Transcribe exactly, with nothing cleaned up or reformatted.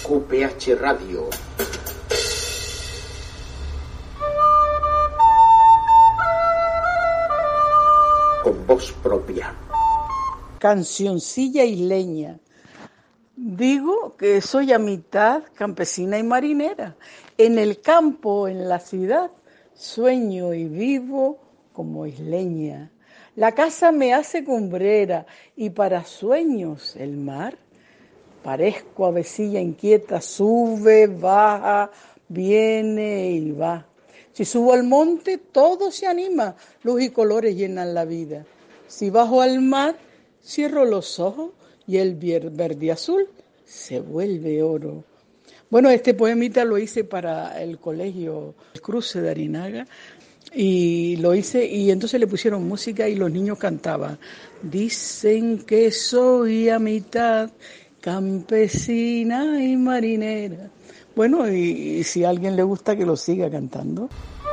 Q P H Radio. Con voz propia. Cancioncilla isleña. Digo que soy a mitad campesina y marinera. En el campo, en la ciudad, sueño y vivo como isleña. La casa me hace cumbrera y para sueños el mar. Parezco avecilla inquieta, sube, baja, viene y va. Si subo al monte, todo se anima, luz y colores llenan la vida. Si bajo al mar, cierro los ojos y el verde azul se vuelve oro. Bueno, este poemita lo hice para el colegio El Cruce de Arinaga y lo hice y entonces le pusieron música y los niños cantaban. Dicen que soy a mitad campesina y marinera. Bueno, y, y si a alguien le gusta que lo siga cantando.